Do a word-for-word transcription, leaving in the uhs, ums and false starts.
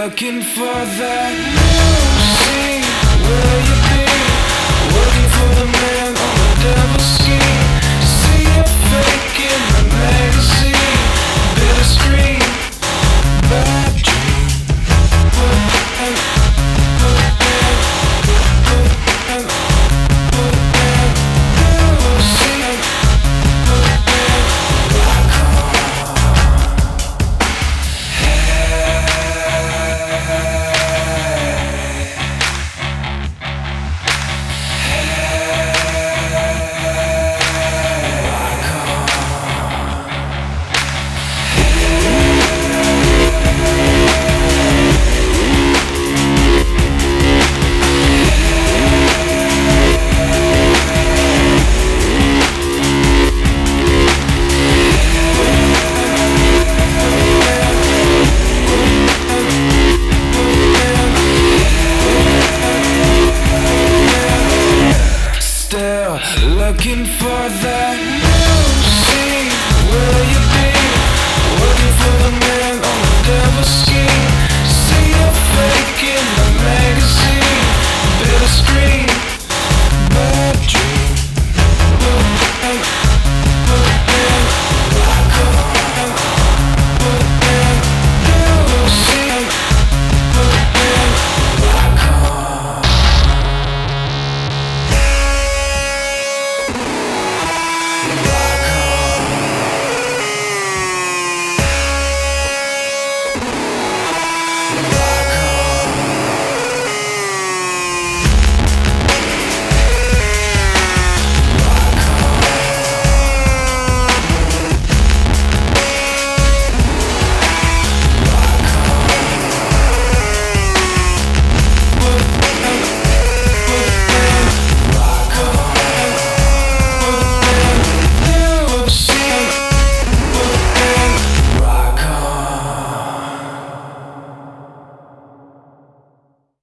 looking for that scene. Where you been? Working for the man on the devil's scheme. See you fake in the magazine. Bitter screen, bad dream. Put and put and put and put and never see and put and rock on. Still looking for that new scene. Where you been? Working for the man on the devil's scheme. See you fake in the magazine. Bitter screen.